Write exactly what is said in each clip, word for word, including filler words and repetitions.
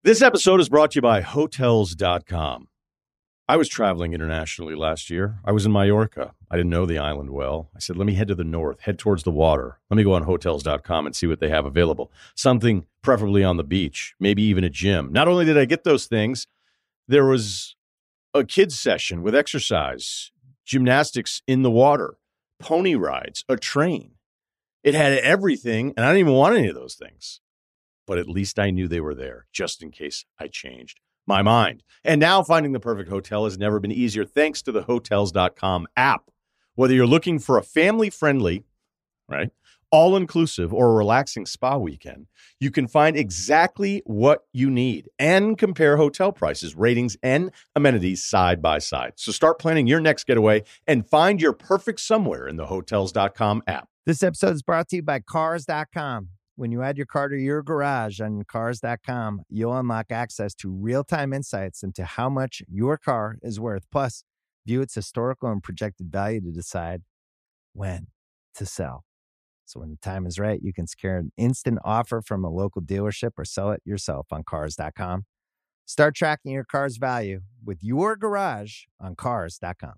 This episode is brought to you by Hotels dot com. I was traveling internationally last year. I was in Mallorca. I didn't know the island well. I said, let me head to the north, head towards the water. Let me go on Hotels dot com and see what they have available. Something preferably on the beach, maybe even a gym. Not only did I get those things, there was a kids session with exercise, gymnastics in the water, pony rides, a train. It had everything, and I didn't even want any of those things. But at least I knew they were there, just in case I changed my mind. And now finding the perfect hotel has never been easier thanks to the Hotels dot com app. Whether you're looking for a family-friendly, right, all-inclusive or a relaxing spa weekend, you can find exactly what you need and compare hotel prices, ratings, and amenities side by side. So start planning your next getaway and find your perfect somewhere in the Hotels dot com app. This episode is brought to you by Cars dot com. When you add your car to your garage on Cars dot com, you'll unlock access to real-time insights into how much your car is worth. Plus, view its historical and projected value to decide when to sell. So when the time is right, you can secure an instant offer from a local dealership or sell it yourself on Cars dot com. Start tracking your car's value with your garage on Cars dot com.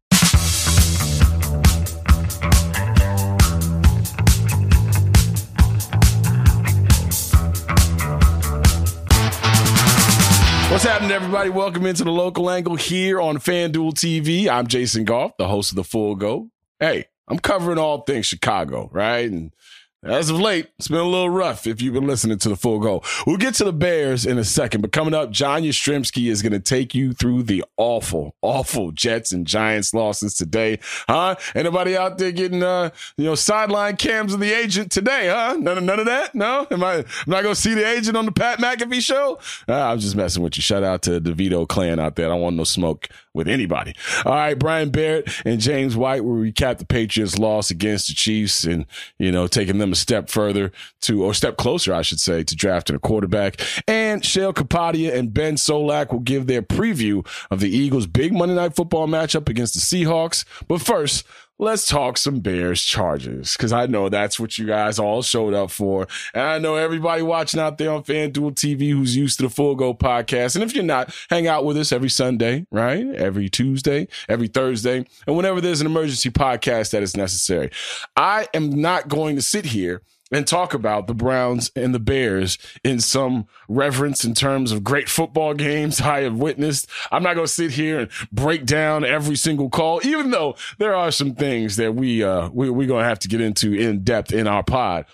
What's happening, everybody? Welcome into the Local Angle here on FanDuel T V. I'm Jason Goff, the host of The Full Go. Hey, I'm covering all things Chicago, right? And as of late, it's been a little rough if you've been listening to The Full Go. We'll get to the Bears in a second, but coming up, John Yastrzemski is going to take you through the awful, awful Jets and Giants losses today. Huh? Anybody out there getting, uh, you know, sideline cams of the agent today, huh? None, none of that? No? Am I, am I going to see the agent on the Pat McAfee show? Uh, I'm just messing with you. Shout out to the DeVito clan out there. I don't want no smoke with anybody. All right, Brian Barrett and James White will recap the Patriots' loss against the Chiefs and, you know, taking them a step further to, or step closer, I should say, to drafting a quarterback. And Shale Kapadia and Ben Solak will give their preview of the Eagles' big Monday Night Football matchup against the Seahawks. But first, let's talk some Bears Chargers, because I know that's what you guys all showed up for. And I know everybody watching out there on FanDuel T V who's used to the Full Go podcast. And if you're not, hang out with us every Sunday, right? Every Tuesday, every Thursday, and whenever there's an emergency podcast that is necessary. I am not going to sit here and talk about the Browns and the Bears in some reverence in terms of great football games I have witnessed. I'm not going to sit here and break down every single call, even though there are some things that we, uh, we, we're going to have to get into in depth in our pod.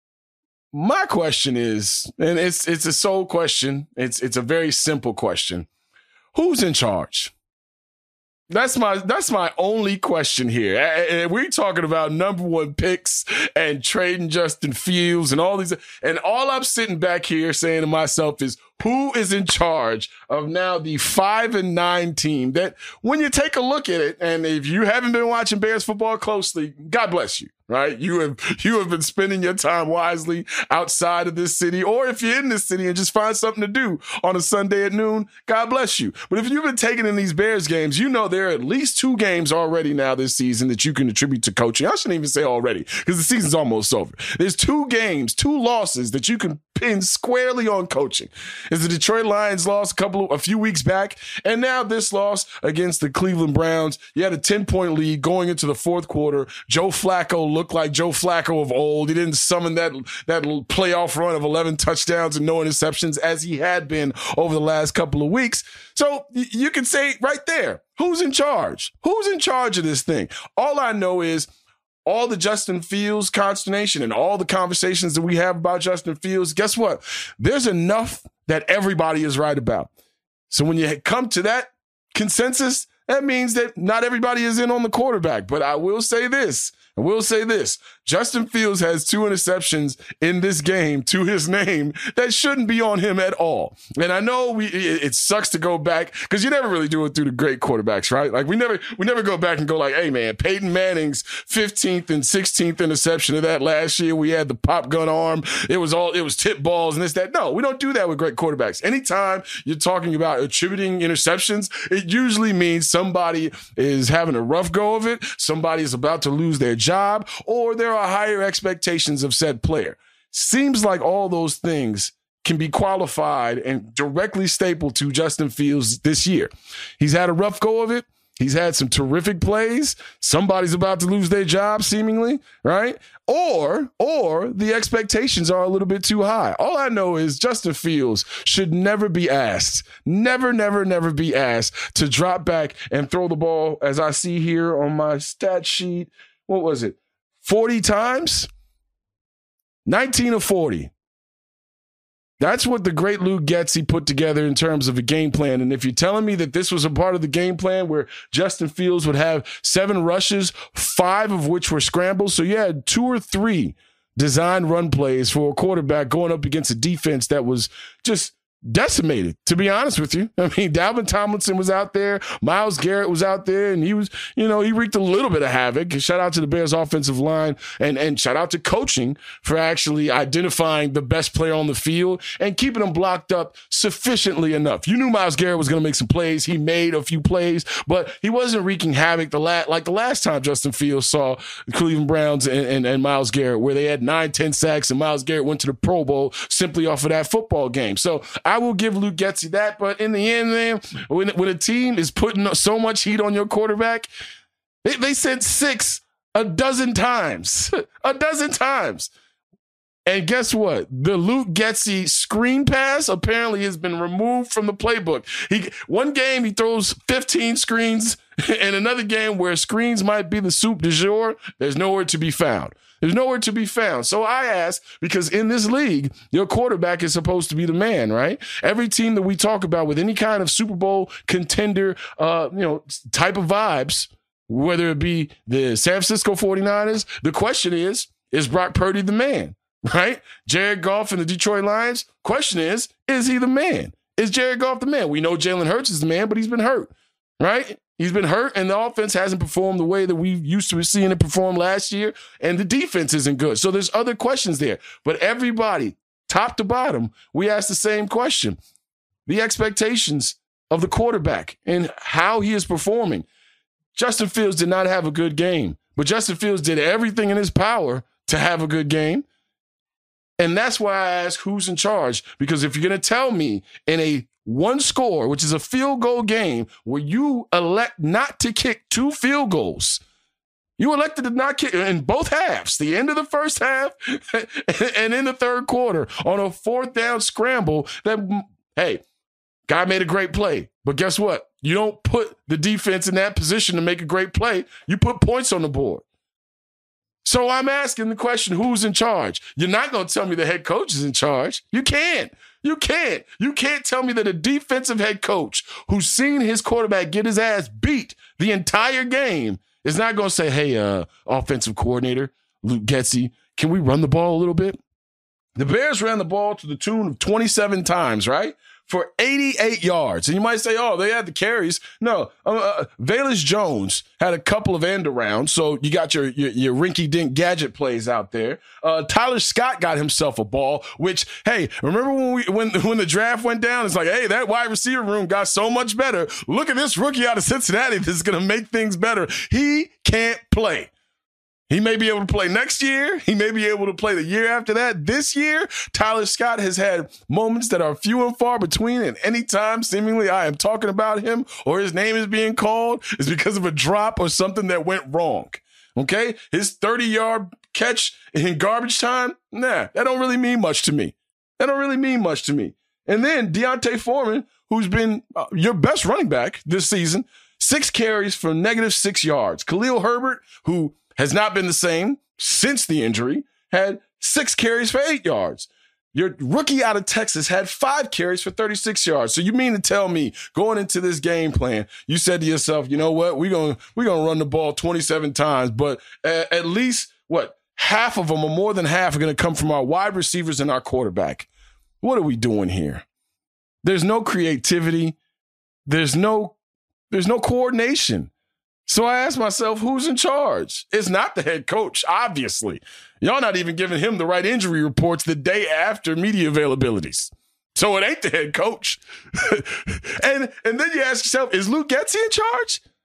My question is, and it's, it's a sole question. It's, it's a very simple question. Who's in charge? That's my that's my only question here. And we're talking about number one picks and trading Justin Fields and all these. And all I'm sitting back here saying to myself is, who is in charge of now the five and nine team that when you take a look at it, and if you haven't been watching Bears football closely, God bless you. Right? You have, you have been spending your time wisely outside of this city, or if you're in this city and just find something to do on a Sunday at noon, God bless you. But if you've been taking in these Bears games, you know there are at least two games already now this season that you can attribute to coaching. I shouldn't even say already, because the season's almost over. There's two games, two losses that you can pin squarely on coaching. It's the Detroit Lions loss a couple of, a few weeks back, and now this loss against the Cleveland Browns. You had a ten-point lead going into the fourth quarter. Joe Flacco looked like Joe Flacco of old. He didn't summon that, that playoff run of eleven touchdowns and no interceptions as he had been over the last couple of weeks. So you can say right there, who's in charge? Who's in charge of this thing? All I know is all the Justin Fields consternation and all the conversations that we have about Justin Fields, guess what? There's enough that everybody is right about. So when you come to that consensus, that means that not everybody is in on the quarterback. But I will say this, I will say this. Justin Fields has two interceptions in this game to his name that shouldn't be on him at all. And I know we it, it sucks to go back because you never really do it through the great quarterbacks, right? Like we never we never go back and go like, hey man, Peyton Manning's fifteenth and sixteenth interception of that last year, we had the pop gun arm. It was all it was tip balls and this, that. No, we don't do that with great quarterbacks. Anytime you're talking about attributing interceptions, it usually means somebody is having a rough go of it, somebody is about to lose their job, or there are higher expectations of said player. Seems like all those things can be qualified and directly stapled to Justin Fields this year. He's had a rough go of it. He's had some terrific plays. Somebody's about to lose their job, seemingly, right? Or, or the expectations are a little bit too high. All I know is Justin Fields should never be asked, never, never, never be asked to drop back and throw the ball, as I see here on my stat sheet. What was it? forty times? nineteen of forty. That's what the great Luke Getsy put together in terms of a game plan. And if you're telling me that this was a part of the game plan where Justin Fields would have seven rushes, five of which were scrambles, so you had two or three design run plays for a quarterback going up against a defense that was just decimated, to be honest with you. I mean, Dalvin Tomlinson was out there. Myles Garrett was out there, and he was, you know, he wreaked a little bit of havoc. Shout out to the Bears offensive line, and, and shout out to coaching for actually identifying the best player on the field and keeping him blocked up sufficiently enough. You knew Myles Garrett was going to make some plays. He made a few plays, but he wasn't wreaking havoc the la- like the last time Justin Fields saw the Cleveland Browns and, and, and Myles Garrett, where they had nine, ten sacks, and Myles Garrett went to the Pro Bowl simply off of that football game. So I will give Luke Getsy that, but in the end, man, when, when a team is putting so much heat on your quarterback, they, they sent six a dozen times, a dozen times. And guess what? The Luke Getsy screen pass apparently has been removed from the playbook. He one game he throws fifteen screens, and another game where screens might be the soup du jour, there's nowhere to be found. There's nowhere to be found. So I ask, because in this league, your quarterback is supposed to be the man, right? Every team that we talk about with any kind of Super Bowl contender, uh, you know, type of vibes, whether it be the San Francisco forty-niners, the question is, is Brock Purdy the man, right? Jared Goff and the Detroit Lions, question is, is he the man? Is Jared Goff the man? We know Jalen Hurts is the man, but he's been hurt, right? He's been hurt, and the offense hasn't performed the way that we used to seeing it perform last year, and the defense isn't good. So there's other questions there. But everybody, top to bottom, we ask the same question. The expectations of the quarterback and how he is performing. Justin Fields did not have a good game, but Justin Fields did everything in his power to have a good game. And that's why I ask who's in charge, because if you're going to tell me in a one score, which is a field goal game, where you elect not to kick two field goals, you elected to not kick in both halves, the end of the first half and in the third quarter on a fourth down scramble that, hey, guy made a great play. But guess what? You don't put the defense in that position to make a great play. You put points on the board. So I'm asking the question, who's in charge? You're not going to tell me the head coach is in charge. You can't. You can't. You can't tell me that a defensive head coach who's seen his quarterback get his ass beat the entire game is not going to say, hey, uh, offensive coordinator, Luke Getsy, can we run the ball a little bit? The Bears ran the ball to the tune of twenty-seven times, right? For eighty-eight yards. And you might say, oh, they had the carries. No, uh, uh, Velus Jones had a couple of end arounds, so you got your, your, your rinky-dink gadget plays out there. Uh, Tyler Scott got himself a ball, which, hey, remember when we when, when the draft went down? It's like, hey, that wide receiver room got so much better. Look at this rookie out of Cincinnati that's going to make things better. He can't play. He may be able to play next year. He may be able to play the year after that. This year, Tyler Scott has had moments that are few and far between, and anytime seemingly I am talking about him or his name is being called is because of a drop or something that went wrong. Okay? His thirty-yard catch in garbage time, nah, that don't really mean much to me. That don't really mean much to me. And then D'Onta Foreman, who's been uh, your best running back this season, six carries for negative six yards. Khalil Herbert, who has not been the same since the injury, had six carries for eight yards. Your rookie out of Texas had five carries for thirty-six yards. So you mean to tell me going into this game plan, you said to yourself, you know what, we're going we're gonna run the ball twenty-seven times, but at, at least, what, half of them or more than half are going to come from our wide receivers and our quarterback. What are we doing here? There's no creativity. There's no, there's no coordination. So I asked myself, who's in charge? It's not the head coach, obviously. Y'all not even giving him the right injury reports the day after media availabilities. So it ain't the head coach. and and then you ask yourself, is Luke Getsy in charge?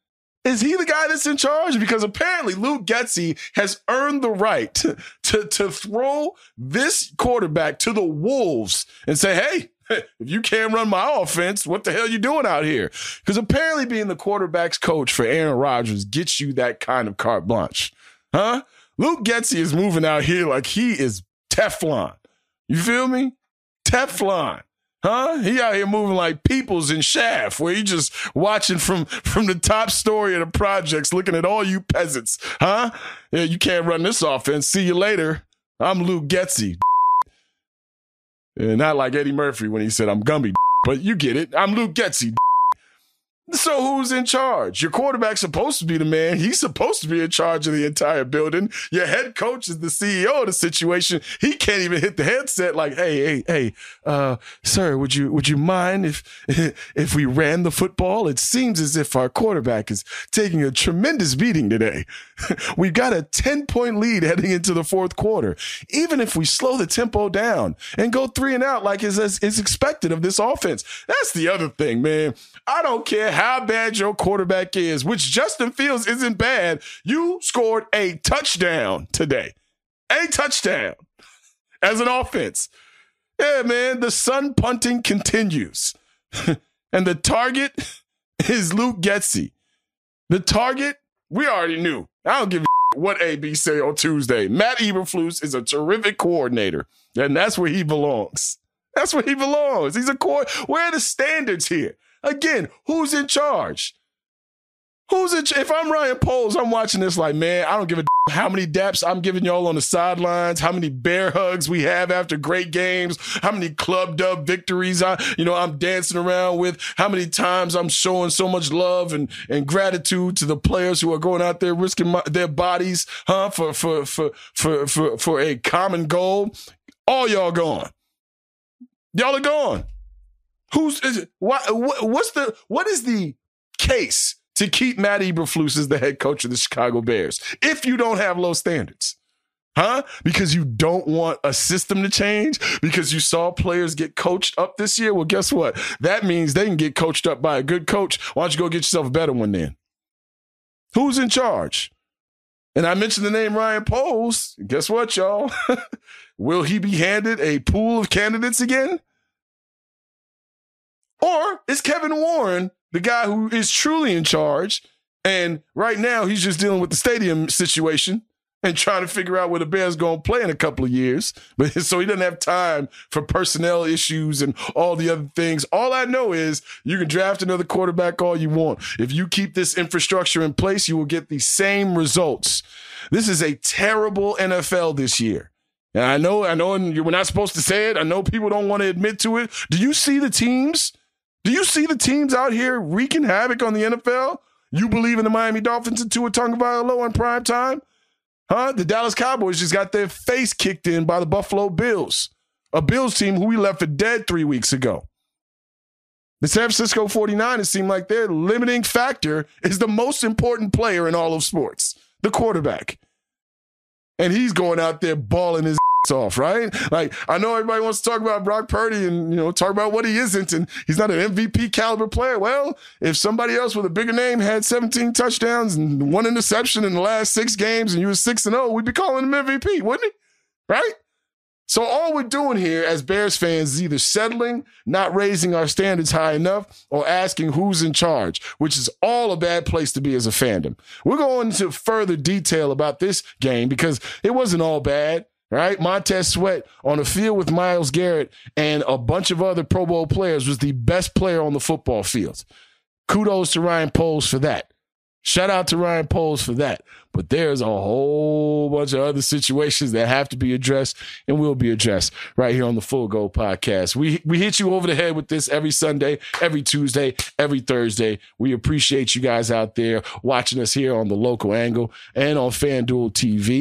Is he the guy that's in charge? Because apparently Luke Getsy has earned the right to, to, to throw this quarterback to the wolves and say, hey, if you can't run my offense, what the hell are you doing out here? Because apparently being the quarterback's coach for Aaron Rodgers gets you that kind of carte blanche. Huh? Luke Getsy is moving out here like he is Teflon. You feel me? Teflon. Huh? He out here moving like Peoples in Shaft, where he just watching from, from the top story of the projects, looking at all you peasants. Huh? Yeah, you can't run this offense. See you later. I'm Luke Getsy. And not like Eddie Murphy when he said, I'm Gumby, but you get it. I'm Luke Getsy. So who's in charge? Your quarterback's supposed to be the man. He's supposed to be in charge of the entire building. Your head coach is the C E O of the situation. He can't even hit the headset like, hey, hey, hey, uh, sir, would you would you mind if if we ran the football? It seems as if our quarterback is taking a tremendous beating today. We've got a ten-point lead heading into the fourth quarter. Even if we slow the tempo down and go three and out like is, is expected of this offense. That's the other thing, man. I don't care how bad your quarterback is, which Justin Fields isn't bad. You scored a touchdown today. A touchdown as an offense. Yeah, man, the sun punting continues. And the target is Luke Getsy. The target, we already knew. I don't give a what A B say on Tuesday. Matt Eberflus is a terrific coordinator, and that's where he belongs. That's where he belongs. He's a core. Where are the standards here? Again, who's in charge? Who's in charge? If I'm Ryan Poles, I'm watching this like, man, I don't give a d- how many daps I'm giving y'all on the sidelines, how many bear hugs we have after great games, how many club dub victories I, you know, I'm dancing around with, how many times I'm showing so much love and, and gratitude to the players who are going out there risking my, their bodies, huh, for, for, for, for, for, for a common goal. All y'all gone. Y'all are gone. Who's is it? What, what's the what is the case to keep Matt Eberflus as the head coach of the Chicago Bears if you don't have low standards? Huh? Because you don't want a system to change? Because you saw players get coached up this year? Well, guess what? That means they can get coached up by a good coach. Why don't you go get yourself a better one then? Who's in charge? And I mentioned the name Ryan Poles. Guess what, y'all? Will he be handed a pool of candidates again? Or is Kevin Warren the guy who is truly in charge, and right now he's just dealing with the stadium situation and trying to figure out where the Bears going to play in a couple of years, but so he doesn't have time for personnel issues and all the other things. All I know is you can draft another quarterback all you want. If you keep this infrastructure in place, you will get the same results. This is a terrible N F L this year. And I know, I know we're not supposed to say it. I know people don't want to admit to it. Do you see the teams? Do you see the teams out here wreaking havoc on the N F L? You believe in the Miami Dolphins and Tua Tagovailoa in prime time? Huh? The Dallas Cowboys just got their face kicked in by the Buffalo Bills, a Bills team who we left for dead three weeks ago. The San Francisco forty-niners seem like their limiting factor is the most important player in all of sports, the quarterback. And he's going out there balling his off, right? Like, I know everybody wants to talk about Brock Purdy and, you know, talk about what he isn't, and he's not an M V P caliber player. Well, if somebody else with a bigger name had seventeen touchdowns and one interception in the last six games and you were six and oh, we'd be calling him M V P, wouldn't he? Right? So all we're doing here as Bears fans is either settling, not raising our standards high enough, or asking who's in charge, which is all a bad place to be as a fandom. We're going into further detail about this game because it wasn't all bad. Right? Montez Sweat on the field with Myles Garrett and a bunch of other Pro Bowl players was the best player on the football field. Kudos to Ryan Poles for that. Shout out to Ryan Poles for that. But there's a whole bunch of other situations that have to be addressed and will be addressed right here on the Full Go Podcast. We we hit you over the head with this every Sunday, every Tuesday, every Thursday. We appreciate you guys out there watching us here on the Local Angle and on FanDuel T V.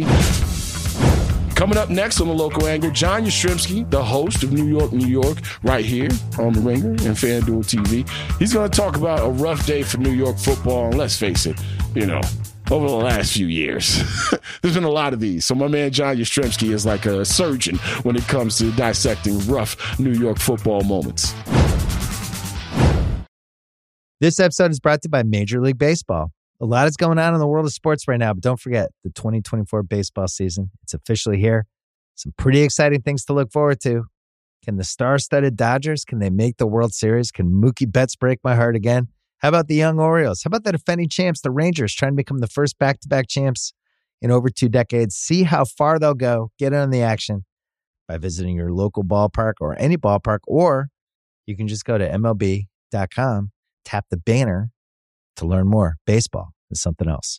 Coming up next on the Local Angle, John Yastrzemski, the host of New York, New York, right here on The Ringer and FanDuel T V. He's going to talk about a rough day for New York football, and let's face it, you know, over the last few years, there's been a lot of these. So my man John Yastrzemski is like a surgeon when it comes to dissecting rough New York football moments. This episode is brought to you by Major League Baseball. A lot is going on in the world of sports right now, but don't forget the twenty twenty-four baseball season. It's officially here. Some pretty exciting things to look forward to. Can the star-studded Dodgers, can they make the World Series? Can Mookie Betts break my heart again? How about the young Orioles? How about the defending champs, the Rangers, trying to become the first back-to-back champs in over two decades? See how far they'll go. Get in on the action by visiting your local ballpark or any ballpark, or you can just go to M L B dot com, tap the banner to learn more. Baseball is something else.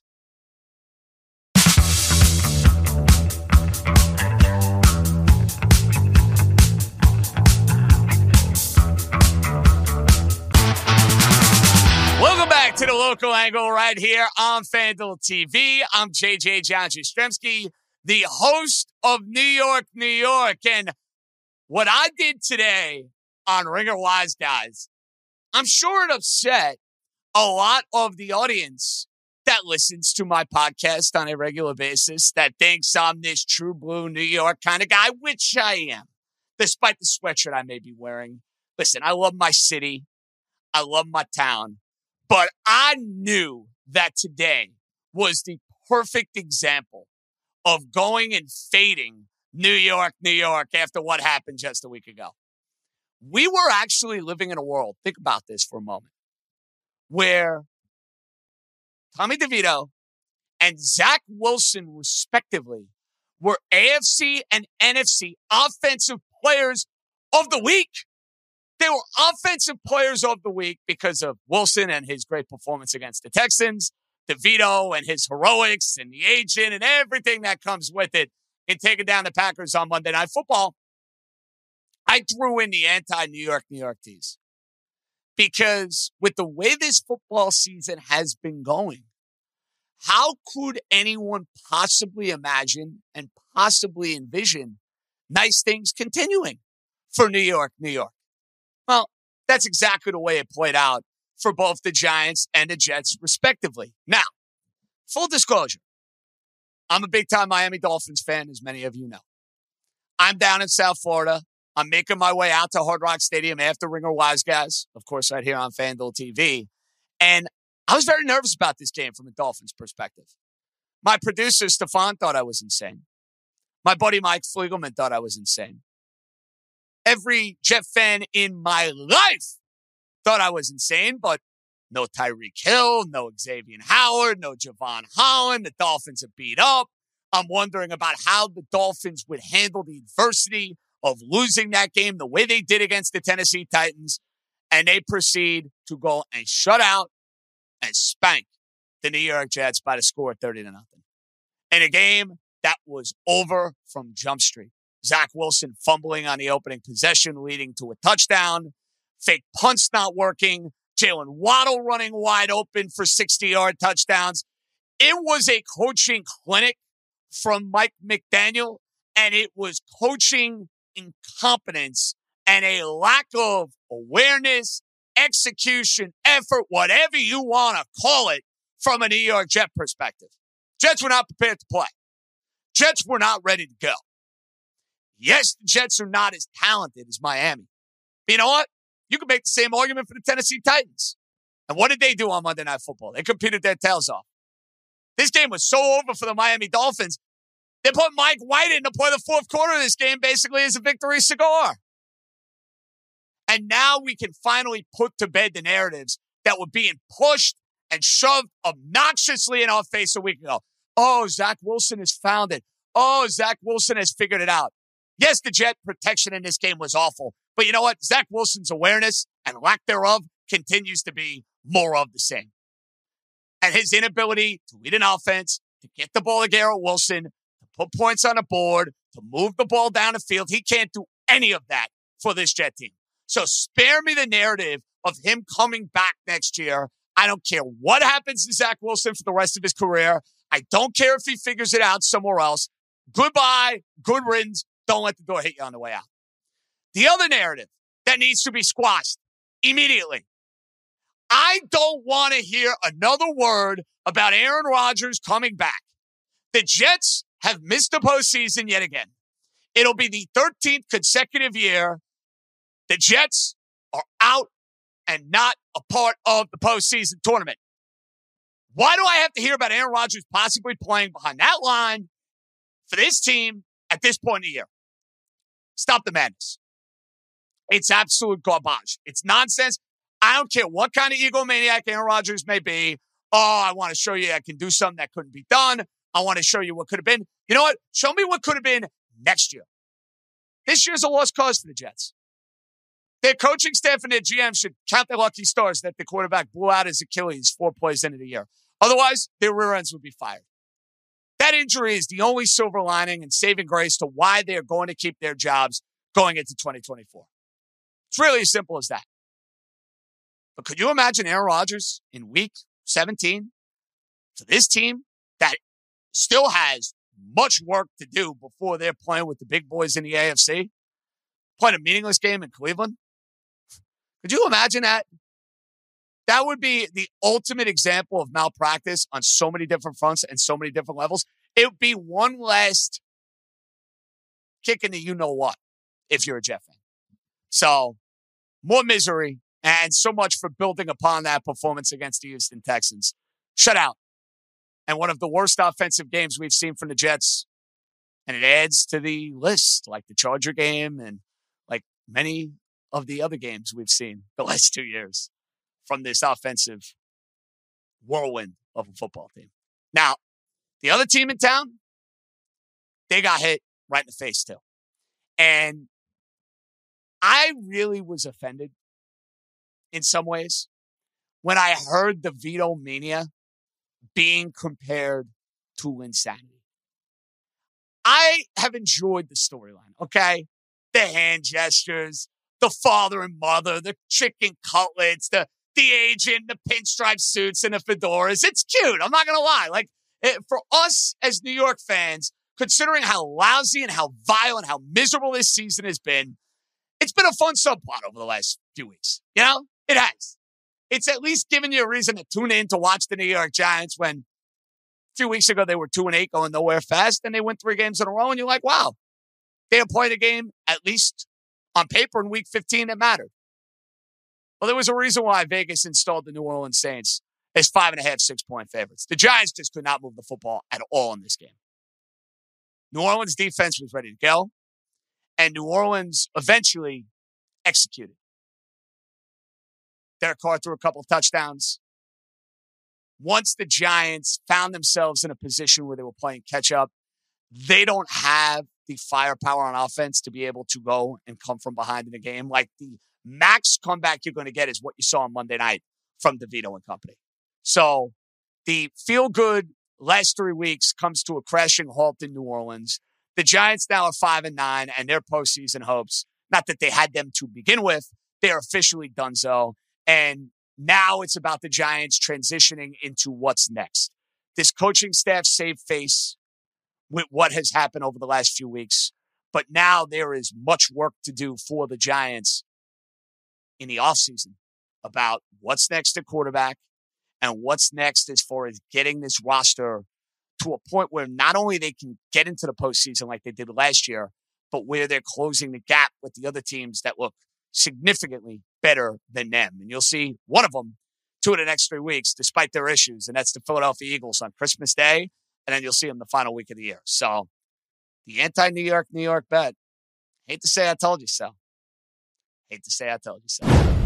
Welcome back to the Local Angle right here on FanDuel T V. I'm J J John Jastrzemski, the host of New York, New York. And what I did today on Ringer Wise Guys, I'm sure it upset a lot of the audience that listens to my podcast on a regular basis, that thinks I'm this true blue New York kind of guy, which I am, despite the sweatshirt I may be wearing. Listen, I love my city. I love my town. But I knew that today was the perfect example of going and fading New York, New York after what happened just a week ago. We were actually living in a world, think about this for a moment, where Tommy DeVito and Zach Wilson, respectively, were A F C and N F C Offensive Players of the Week. They were Offensive Players of the Week because of Wilson and his great performance against the Texans, DeVito and his heroics and the agent and everything that comes with it in taking down the Packers on Monday Night Football. I threw in the anti-New York, New York tease. Because with the way this football season has been going, how could anyone possibly imagine and possibly envision nice things continuing for New York, New York? Well, that's exactly the way it played out for both the Giants and the Jets, respectively. Now, full disclosure, I'm a big-time Miami Dolphins fan, as many of you know. I'm down in South Florida. I'm making my way out to Hard Rock Stadium after Ringer Wise Guys, of course, right here on FanDuel T V. And I was very nervous about this game from a Dolphins perspective. My producer, Stefan, thought I was insane. My buddy, Mike Fliegelman, thought I was insane. Every Jet fan in my life thought I was insane, but no Tyreek Hill, no Xavier Howard, no Javon Holland. The Dolphins are beat up. I'm wondering about how the Dolphins would handle the adversity of losing that game the way they did against the Tennessee Titans. And they proceed to go and shut out and spank the New York Jets by the score of thirty to nothing. In a game that was over from Jump Street. Zach Wilson fumbling on the opening possession, leading to a touchdown. Fake punts not working. Jalen Waddle running wide open for sixty-yard touchdowns. It was a coaching clinic from Mike McDaniel, and it was coaching incompetence and a lack of awareness, execution, effort, whatever you want to call it, from a New York Jet perspective. Jets were not prepared to play. Jets were not ready to go. Yes, the Jets are not as talented as Miami. But you know what? You can make the same argument for the Tennessee Titans. And what did they do on Monday Night Football? They competed their tails off. This game was so over for the Miami Dolphins, they put Mike White in to play the fourth quarter of this game basically as a victory cigar. And now we can finally put to bed the narratives that were being pushed and shoved obnoxiously in our face a week ago. Oh, Zach Wilson has found it. Oh, Zach Wilson has figured it out. Yes, the Jet protection in this game was awful. But you know what? Zach Wilson's awareness and lack thereof continues to be more of the same. And his inability to lead an offense, to get the ball to Garrett Wilson, to put points on the board, to move the ball down the field, he can't do any of that for this Jet team. So spare me the narrative of him coming back next year. I don't care what happens to Zach Wilson for the rest of his career. I don't care if he figures it out somewhere else. Goodbye, good riddance. Don't let the door hit you on the way out. The other narrative that needs to be squashed immediately. I don't want to hear another word about Aaron Rodgers coming back. The Jets have missed the postseason yet again. It'll be the thirteenth consecutive year the Jets are out and not a part of the postseason tournament. Why do I have to hear about Aaron Rodgers possibly playing behind that line for this team at this point in the year? Stop the madness. It's absolute garbage. It's nonsense. I don't care what kind of egomaniac Aaron Rodgers may be. Oh, I want to show you I can do something that couldn't be done. I want to show you what could have been. You know what? Show me what could have been next year. This year's a lost cause to the Jets. Their coaching staff and their G M should count their lucky stars that the quarterback blew out his Achilles four plays into the year. Otherwise, their rear ends would be fired. That injury is the only silver lining and saving grace to why they're going to keep their jobs going into twenty twenty-four. It's really as simple as that. But could you imagine Aaron Rodgers in week seventeen for this team that still has much work to do before they're playing with the big boys in the A F C? Playing a meaningless game in Cleveland? Could you imagine that? That would be the ultimate example of malpractice on so many different fronts and so many different levels. It would be one last kick in the you-know-what if you're a Jet fan. So, more misery and so much for building upon that performance against the Houston Texans. Shut out. And one of the worst offensive games we've seen from the Jets. And it adds to the list, like the Charger game and like many of the other games we've seen the last two years from this offensive whirlwind of a football team. Now, the other team in town, they got hit right in the face too. And I really was offended in some ways when I heard the veto mania being compared to insanity. I have enjoyed the storyline, okay? The hand gestures, the father and mother, the chicken cutlets, the the agent, the pinstripe suits, and the fedoras. It's cute. I'm not going to lie. Like, it, for us as New York fans, considering how lousy and how vile and how miserable this season has been, it's been a fun subplot over the last few weeks. You know? It has. It's at least given you a reason to tune in to watch the New York Giants when a few weeks ago they were two and eight going nowhere fast, and they win three games in a row, and you're like, wow, they are playing a game, at least on paper, in week fifteen that mattered. Well, there was a reason why Vegas installed the New Orleans Saints as five and a half, six-point favorites. The Giants just could not move the football at all in this game. New Orleans defense was ready to go, and New Orleans eventually executed. Derek Carr threw a couple of touchdowns. Once the Giants found themselves in a position where they were playing catch-up, they don't have the firepower on offense to be able to go and come from behind in the game. Like, the max comeback you're going to get is what you saw on Monday night from DeVito and company. So the feel-good last three weeks comes to a crashing halt in New Orleans. The Giants now are five and nine, and their postseason hopes, not that they had them to begin with, they're officially done so. And now it's about the Giants transitioning into what's next. This coaching staff saved face with what has happened over the last few weeks. But now there is much work to do for the Giants in the offseason about what's next at quarterback and what's next as far as getting this roster to a point where not only they can get into the postseason like they did last year, but where they're closing the gap with the other teams that look significantly better than them. And you'll see one of them two of the next three weeks, despite their issues, and that's the Philadelphia Eagles on Christmas Day, and then you'll see them the final week of the year. So the anti-New York, New York bet. Hate to say I told you so. Hate to say I told you so.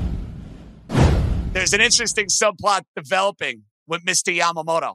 There's an interesting subplot developing with Mister Yamamoto.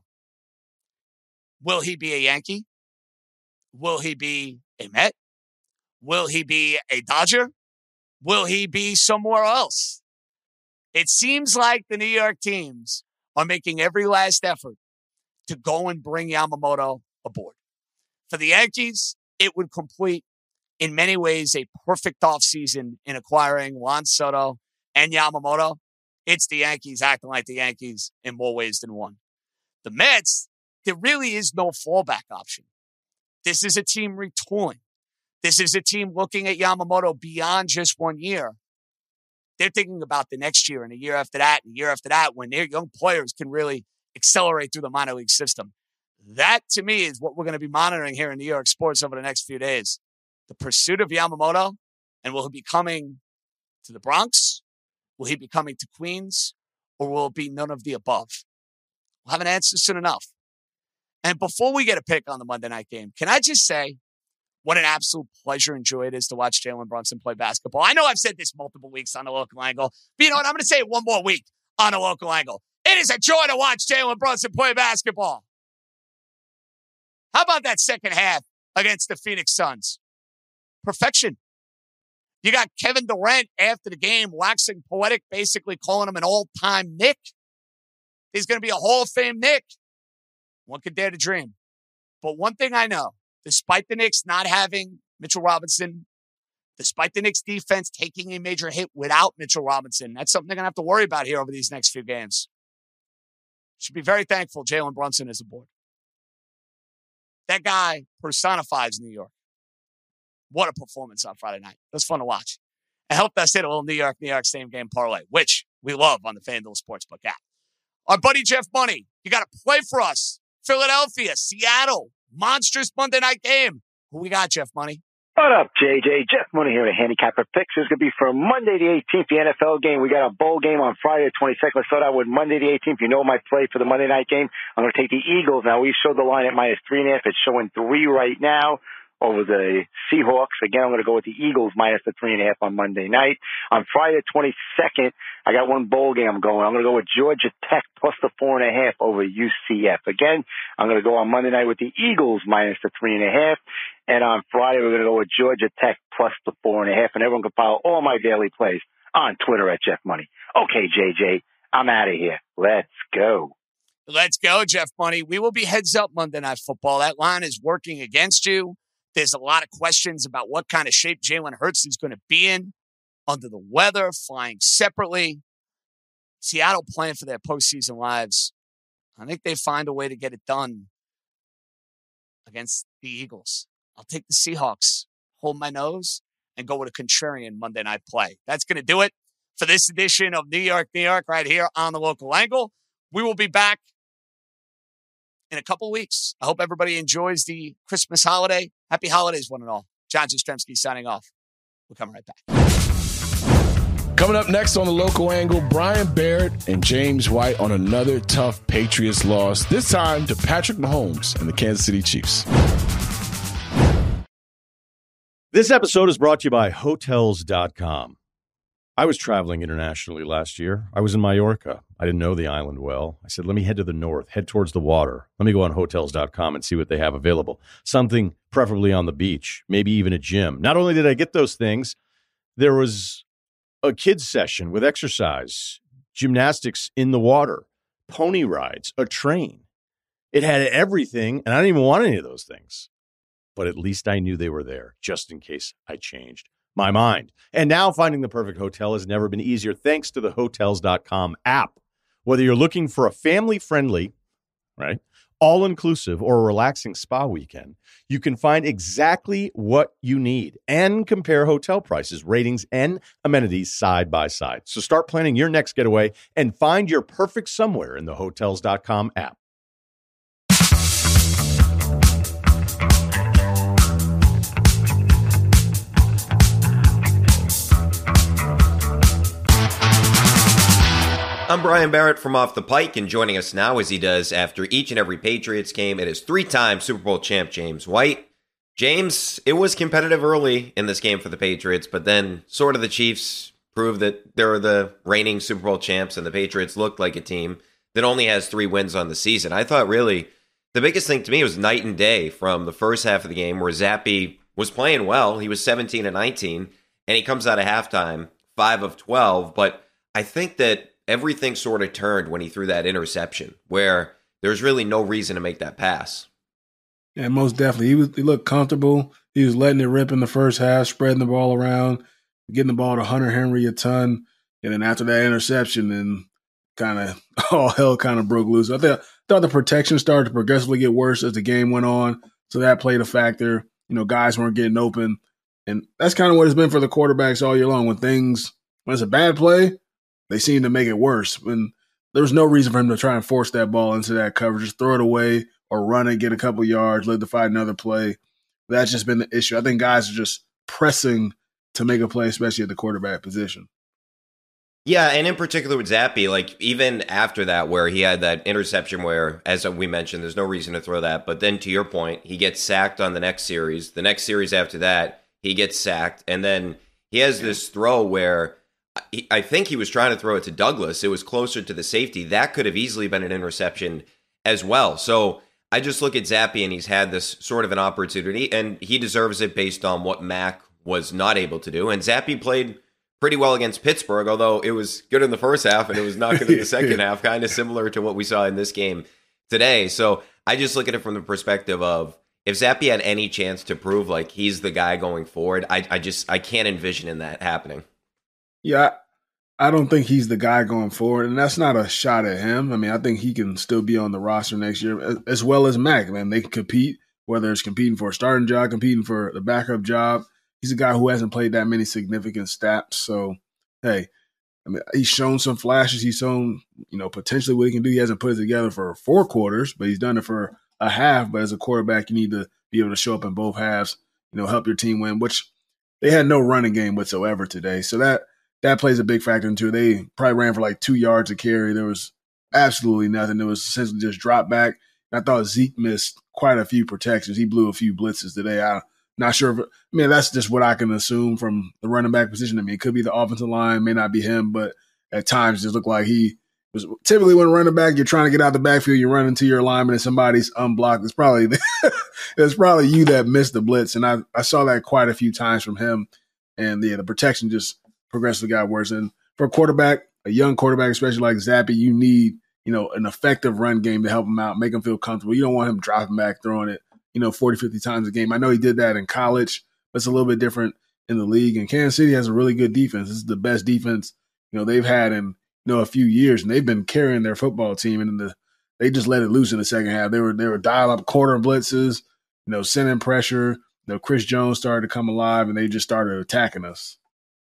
Will he be a Yankee? Will he be a Met? Will he be a Dodger? Will he be somewhere else? It seems like the New York teams are making every last effort to go and bring Yamamoto aboard. For the Yankees, it would complete, in many ways, a perfect offseason in acquiring Juan Soto and Yamamoto. It's the Yankees acting like the Yankees in more ways than one. The Mets, there really is no fallback option. This is a team retooling. This is a team looking at Yamamoto beyond just one year. They're thinking about the next year and the year after that and the year after that when their young players can really accelerate through the minor league system. That, to me, is what we're going to be monitoring here in New York sports over the next few days. The pursuit of Yamamoto, and will he be coming to the Bronx? Will he be coming to Queens? Or will it be none of the above? We'll have an answer soon enough. And before we get a pick on the Monday night game, can I just say what an absolute pleasure and joy it is to watch Jalen Brunson play basketball? I know I've said this multiple weeks on the local angle, but you know what? I'm going to say it one more week on the local angle. It is a joy to watch Jalen Brunson play basketball. How about that second half against the Phoenix Suns? Perfection. You got Kevin Durant after the game waxing poetic, basically calling him an all-time Knick. He's going to be a Hall of Fame Knick. One could dare to dream. But one thing I know, despite the Knicks not having Mitchell Robinson, despite the Knicks defense taking a major hit without Mitchell Robinson, that's something they're going to have to worry about here over these next few games. Should be very thankful Jalen Brunson is aboard. That guy personifies New York. What a performance on Friday night. It was fun to watch. It helped us hit a little New York, New York same game parlay, which we love on the FanDuel Sportsbook app. Our buddy Jeff Money, you got to play for us. Philadelphia, Seattle, monstrous Monday night game. Who we got, Jeff Money? What up, J J? Jeff Money here at Handicapper Picks. This is going to be for Monday the eighteenth, the N F L game. We got a bowl game on Friday the twenty-second. Let's start out with Monday the eighteenth. You know my play for the Monday night game. I'm going to take the Eagles. Now, we showed the line at minus three and a half. It's showing three right now over the Seahawks. Again, I'm going to go with the Eagles minus the three and a half on Monday night. On Friday the twenty-second, I got one bowl game I'm going. I'm going to go with Georgia Tech plus the four and a half over U C F. Again, I'm going to go on Monday night with the Eagles minus the three and a half. And on Friday, we're going to go with Georgia Tech plus the four and a half. And everyone can follow all my daily plays on Twitter at Jeff Money. Okay, J J, I'm out of here. Let's go. Let's go, Jeff Money. We will be heads up Monday Night Football. That line is working against you. There's a lot of questions about what kind of shape Jalen Hurts is going to be in. Under the weather, flying separately. Seattle playing for their postseason lives. I think they find a way to get it done against the Eagles. I'll take the Seahawks, hold my nose, and go with a contrarian Monday night play. That's going to do it for this edition of New York, New York, right here on the local angle. We will be back in a couple weeks. I hope everybody enjoys the Christmas holiday. Happy holidays, one and all. John Jastrzemski signing off. We'll come right back. Coming up next on the local angle, Brian Barrett and James White on another tough Patriots loss, this time to Patrick Mahomes and the Kansas City Chiefs. This episode is brought to you by Hotels dot com. I was traveling internationally last year. I was in Mallorca. I didn't know the island well. I said, let me head to the north, head towards the water. Let me go on Hotels dot com and see what they have available. Something preferably on the beach, maybe even a gym. Not only did I get those things, there was a kids session with exercise, gymnastics in the water, pony rides, a train. It had everything, and I didn't even want any of those things. But at least I knew they were there, just in case I changed my mind. And now finding the perfect hotel has never been easier thanks to the Hotels dot com app. Whether you're looking for a family-friendly, right, all-inclusive or a relaxing spa weekend, you can find exactly what you need and compare hotel prices, ratings, and amenities side by side. So start planning your next getaway and find your perfect somewhere in the Hotels dot com app. I'm Brian Barrett from Off the Pike, and joining us now, as he does after each and every Patriots game, it is three-time Super Bowl champ James White. James, it was competitive early in this game for the Patriots, but then sort of the Chiefs proved that they were the reigning Super Bowl champs, and the Patriots looked like a team that only has three wins on the season. I thought really the biggest thing to me was night and day from the first half of the game where Zappe was playing well. He was seventeen and nineteen, and he comes out of halftime, five of twelve, but I think that everything sort of turned when he threw that interception, where there's really no reason to make that pass. Yeah, most definitely. He was. He looked comfortable. He was letting it rip in the first half, spreading the ball around, getting the ball to Hunter Henry a ton. And then after that interception, then kind of all hell kind of broke loose. I thought, thought the protection started to progressively get worse as the game went on. So that played a factor. You know, guys weren't getting open. And that's kind of what it's been for the quarterbacks all year long. When things, when it's a bad play, they seem to make it worse. When there was no reason for him to try and force that ball into that coverage. Just throw it away or run it, get a couple yards, let the fight another play. That's just been the issue. I think guys are just pressing to make a play, especially at the quarterback position. Yeah, and in particular with Zappe, like even after that, where he had that interception where, as we mentioned, there's no reason to throw that. But then to your point, he gets sacked on the next series. The next series after that, he gets sacked. And then he has this throw where I, I think he was trying to throw it to Douglas. It was closer to the safety. That could have easily been an interception as well. So I just look at Zappe and he's had this sort of an opportunity, and he deserves it based on what Mac was not able to do. And Zappe played pretty well against Pittsburgh, although it was good in the first half and it was not good in the second half, kind of similar to what we saw in this game today. So I just look at it from the perspective of if Zappe had any chance to prove like he's the guy going forward, I, I just I can't envision in that happening. Yeah, I don't think he's the guy going forward, and that's not a shot at him. I mean, I think he can still be on the roster next year, as well as Mac. Man, they can compete, whether it's competing for a starting job, competing for the backup job. He's a guy who hasn't played that many significant snaps. So, hey, I mean, he's shown some flashes. He's shown, you know, potentially what he can do. He hasn't put it together for four quarters, but he's done it for a half. But as a quarterback, you need to be able to show up in both halves, you know, help your team win, which they had no running game whatsoever today. So that that plays a big factor into it. They probably ran for like two yards a carry. There was absolutely nothing. It was essentially just drop back. And I thought Zeke missed quite a few protections. He blew a few blitzes today. I Not sure if – I mean, that's just what I can assume from the running back position. I mean, it could be the offensive line, may not be him, but at times it just looked like he was – typically when running back, you're trying to get out the backfield, you run into your alignment and somebody's unblocked. It's probably – it's probably you that missed the blitz, and I, I saw that quite a few times from him. And, yeah, the protection just progressively got worse. And for a quarterback, a young quarterback, especially like Zappe, you need, you know, an effective run game to help him out, make him feel comfortable. You don't want him dropping back, throwing it, you know, forty, fifty times a game. I know he did that in college, but it's a little bit different in the league. And Kansas City has a really good defense. This is the best defense, you know, they've had in, you know, a few years, and they've been carrying their football team. And the, they just let it loose in the second half. They were they were dial up corner blitzes, you know, sending pressure. You know, Chris Jones started to come alive, and they just started attacking us.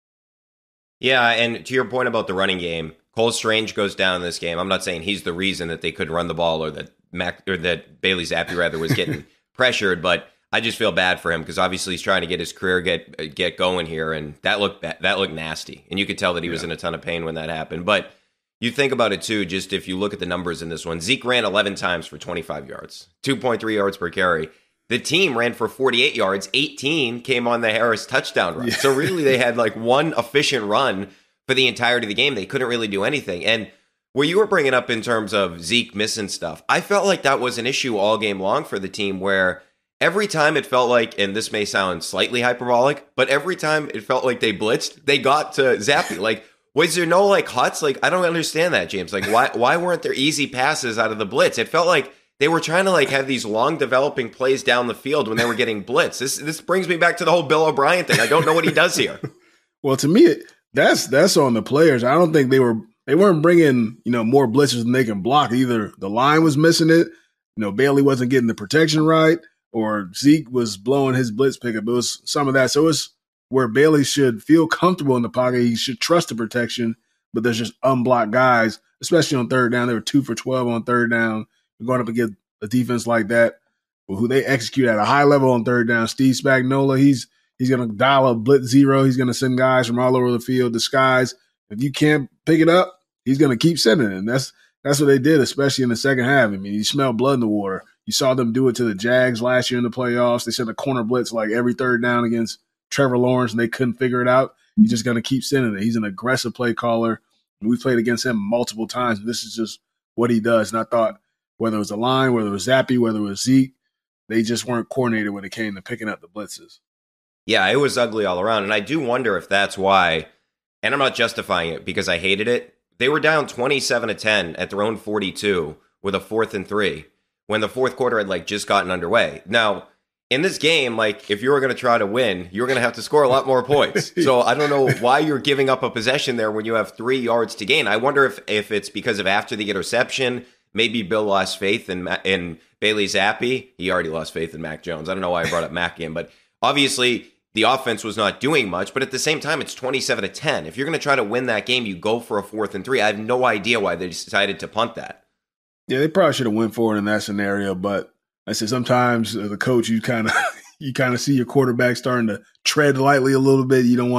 Yeah, and to your point about the running game, Cole Strange goes down in this game. I'm not saying he's the reason that they couldn't run the ball or that Mac or that Bailey Zappe rather was getting pressured, but I just feel bad for him because obviously he's trying to get his career get get going here, and that looked that looked nasty, and you could tell that he yeah. was in a ton of pain when that happened. But you think about it too, just if you look at the numbers in this one, Zeke ran eleven times for twenty-five yards, two point three yards per carry. The team ran for forty-eight yards, eighteen came on the Harris touchdown run. Yeah. So really they had like one efficient run for the entirety of the game. They couldn't really do anything. And what you were bringing up in terms of Zeke missing stuff, I felt like that was an issue all game long for the team where every time it felt like, and this may sound slightly hyperbolic, but every time it felt like they blitzed, they got to Zappe. Like, was there no like huts? Like, I don't understand that, James. Like, why why weren't there easy passes out of the blitz? It felt like they were trying to like have these long developing plays down the field when they were getting blitzed. This this brings me back to the whole Bill O'Brien thing. I don't know what he does here. Well, to me, that's that's on the players. I don't think they were they weren't bringing, you know, more blitzes than they can block. Either the line was missing it, you know, Bailey wasn't getting the protection right, or Zeke was blowing his blitz pickup. It was some of that. So it's where Bailey should feel comfortable in the pocket. He should trust the protection, but there's just unblocked guys, especially on third down. They were two for twelve on third down. Going up against a defense like that, who they execute at a high level on third down. Steve Spagnuolo, he's he's going to dial up blitz zero. He's going to send guys from all over the field, disguise. If you can't pick it up, he's going to keep sending it. And that's that's what they did, especially in the second half. I mean, you smell blood in the water. You saw them do it to the Jags last year in the playoffs. They sent a corner blitz like every third down against Trevor Lawrence, and they couldn't figure it out. He's just going to keep sending it. He's an aggressive play caller. And we've played against him multiple times. And this is just what he does. And I thought, whether it was the line, whether it was Zappe, whether it was Zeke, they just weren't coordinated when it came to picking up the blitzes. Yeah, it was ugly all around. And I do wonder if that's why, and I'm not justifying it because I hated it, they were down twenty-seven to ten at their own forty-two with a fourth and three when the fourth quarter had like just gotten underway. Now, in this game, like if you were going to try to win, you were going to have to score a lot more points. So I don't know why you're giving up a possession there when you have three yards to gain. I wonder if, if it's because of after the interception, maybe Bill lost faith in in Bailey Zappe. He already lost faith in Mac Jones. I don't know why I brought up Mac again, but obviously the offense was not doing much. But at the same time, it's twenty-seven to ten. If you're going to try to win that game, you go for a fourth and three. I have no idea why they decided to punt that. Yeah, they probably should have went for it in that scenario. But I said sometimes as a coach, you kind of you kind of see your quarterback starting to tread lightly a little bit. You don't want to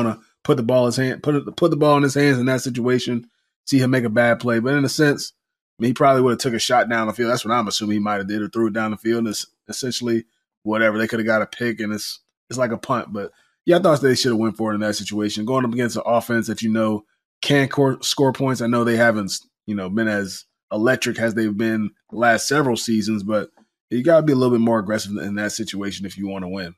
put the ball in his hand, put it, put the ball in his hands in that situation, see him make a bad play. But in a sense, I mean, he probably would have took a shot down the field. That's what I'm assuming he might have did, or threw it down the field. And it's essentially whatever. They could have got a pick, and it's it's like a punt. But yeah, I thought they should have went for it in that situation. Going up against an offense that you know can cor- score points. I know they haven't, you know, been as electric as they've been the last several seasons, but you got to be a little bit more aggressive in that situation if you want to win.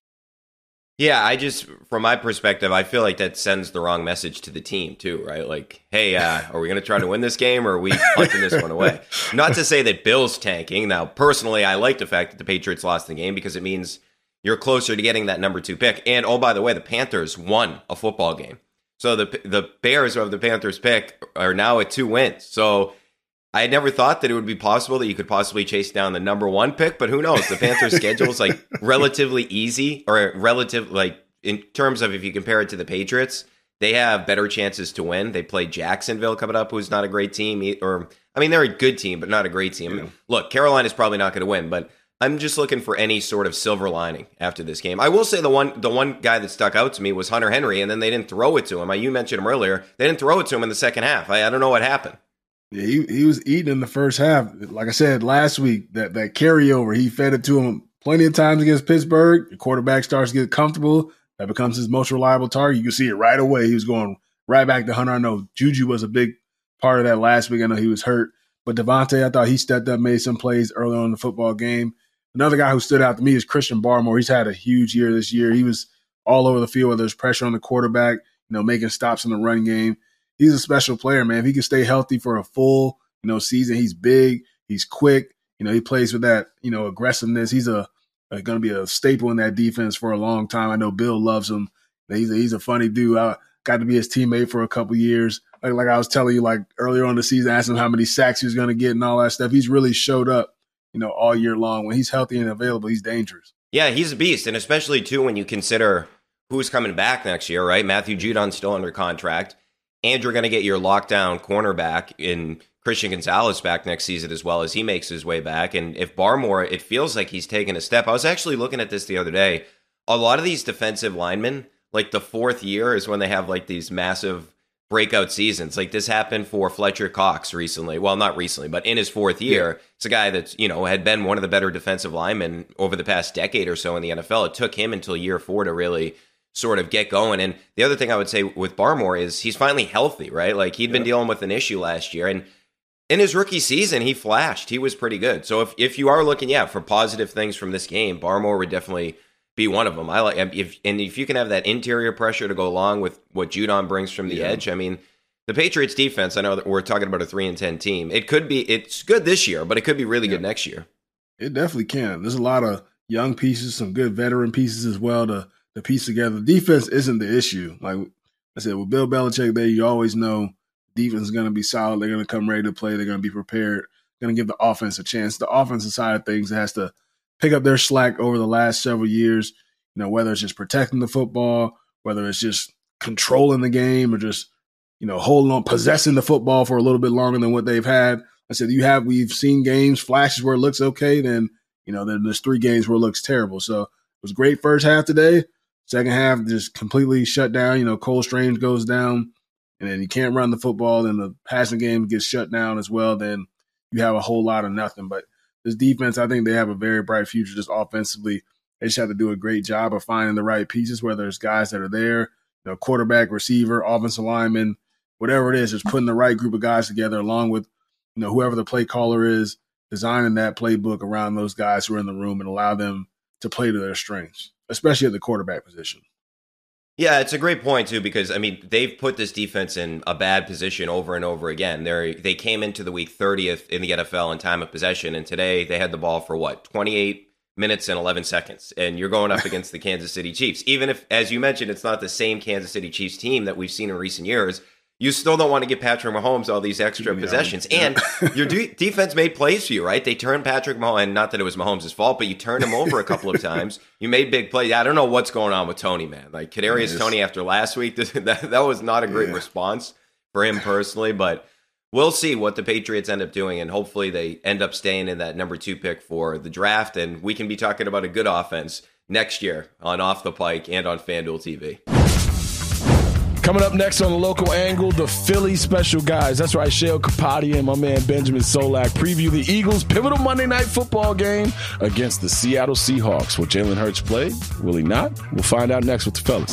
Yeah, I just, from my perspective, I feel like that sends the wrong message to the team too, right? Like, hey, uh, are we going to try to win this game, or are we punting this one away? Not to say that Bill's tanking. Now, personally, I like the fact that the Patriots lost the game because it means you're closer to getting that number two pick. And, oh, by the way, the Panthers won a football game. So the the Bears, who have the Panthers pick, are now at two wins. So I had never thought that it would be possible that you could possibly chase down the number one pick, but who knows? The Panthers' schedule is like relatively easy, or relative, like in terms of if you compare it to the Patriots, they have better chances to win. They play Jacksonville coming up, who's not a great team, or I mean, they're a good team, but not a great team. Yeah. Look, Carolina's probably not going to win, but I'm just looking for any sort of silver lining after this game. I will say the one the one guy that stuck out to me was Hunter Henry, and then they didn't throw it to him. You mentioned him earlier. They didn't throw it to him in the second half. I, I don't know what happened. Yeah, he he was eating in the first half. Like I said last week, that, that carryover, he fed it to him plenty of times against Pittsburgh. The quarterback starts to get comfortable. That becomes his most reliable target. You can see it right away. He was going right back to Hunter. I know Juju was a big part of that last week. I know he was hurt. But Devontae, I thought he stepped up, made some plays early on in the football game. Another guy who stood out to me is Christian Barmore. He's had a huge year this year. He was all over the field, whether there's pressure on the quarterback, you know, making stops in the run game. He's a special player, man. If he can stay healthy for a full, you know, season, he's big, he's quick. You know, he plays with that, you know, aggressiveness. He's a, a going to be a staple in that defense for a long time. I know Bill loves him. He's a, he's a funny dude. I got to be his teammate for a couple years. Like, like I was telling you, like earlier on in the season, I asked him how many sacks he was going to get and all that stuff. He's really showed up, you know, all year long. When he's healthy and available, he's dangerous. Yeah, he's a beast, and especially, too, when you consider who's coming back next year, right? Matthew Judon's still under contract, and you're going to get your lockdown cornerback in Christian Gonzalez back next season as well as he makes his way back. And if Barmore, it feels like he's taken a step. I was actually looking at this the other day. A lot of these defensive linemen, like the fourth year is when they have like these massive breakout seasons. Like this happened for Fletcher Cox recently. Well, not recently, but in his fourth year. Yeah. It's a guy that's, you know, had been one of the better defensive linemen over the past decade or so in the N F L. It took him until year four to really sort of get going. And the other thing I would say with Barmore is he's finally healthy, right? Like he'd been yeah. dealing with an issue last year, and in his rookie season, he flashed. He was pretty good. So if, if you are looking, yeah, for positive things from this game, Barmore would definitely be one of them. I like if and if you can have that interior pressure to go along with what Judon brings from the yeah. edge. I mean, the Patriots defense, I know that we're talking about a three and ten team. It could be it's good this year, but it could be really yeah. good next year. It definitely can. There's a lot of young pieces, some good veteran pieces as well to to piece together. The defense isn't the issue. Like I said, with Bill Belichick there, you always know defense is going to be solid. They're going to come ready to play. They're going to be prepared. Going to give the offense a chance. The offensive side of things has to pick up their slack over the last several years, you know, whether it's just protecting the football, whether it's just controlling the game or just, you know, holding on, possessing the football for a little bit longer than what they've had. I said, you have, we've seen games, flashes where it looks okay, then, you know, then there's three games where it looks terrible. So it was great first half today. Second half just completely shut down. You know, Cole Strange goes down, and then you can't run the football, then the passing game gets shut down as well. Then you have a whole lot of nothing. But this defense, I think they have a very bright future just offensively. They just have to do a great job of finding the right pieces, whether it's guys that are there, you know, quarterback, receiver, offensive lineman, whatever it is, just putting the right group of guys together along with, you know, whoever the play caller is, designing that playbook around those guys who are in the room and allow them to play to their strengths, especially at the quarterback position. Yeah, it's a great point, too, because, I mean, they've put this defense in a bad position over and over again. They they came into the week thirtieth in the N F L in time of possession, and today they had the ball for, what, twenty-eight minutes and eleven seconds, and you're going up against the Kansas City Chiefs. Even if, as you mentioned, it's not the same Kansas City Chiefs team that we've seen in recent years, you still don't want to give Patrick Mahomes all these extra yeah, possessions. Yeah. And your de- defense made plays for you, right? They turned Patrick Mahomes, and not that it was Mahomes' fault, but you turned him over a couple of times. You made big plays. I don't know what's going on with Tony, man. Like, Kadarius yes. Toney after last week, that, that was not a great yeah. response for him personally, but we'll see what the Patriots end up doing, and hopefully they end up staying in that number two pick for the draft, and we can be talking about a good offense next year on Off the Pike and on FanDuel T V. Coming up next on the Local Angle, the Philly special guys. That's right, Sheil Kapadia and my man Benjamin Solak preview the Eagles' pivotal Monday Night Football game against the Seattle Seahawks. Will Jalen Hurts play? Will he not? We'll find out next with the fellas.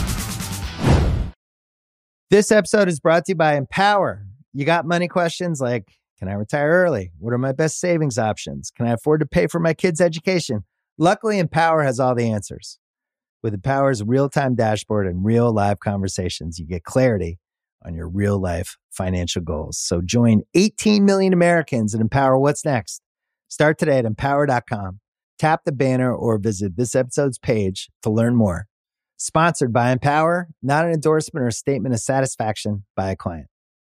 This episode is brought to you by Empower. You got money questions like, can I retire early? What are my best savings options? Can I afford to pay for my kids' education? Luckily, Empower has all the answers. With Empower's real-time dashboard and real live conversations, you get clarity on your real-life financial goals. So join eighteen million Americans and Empower what's next. Start today at empower dot com. Tap the banner or visit this episode's page to learn more. Sponsored by Empower, not an endorsement or statement of satisfaction by a client.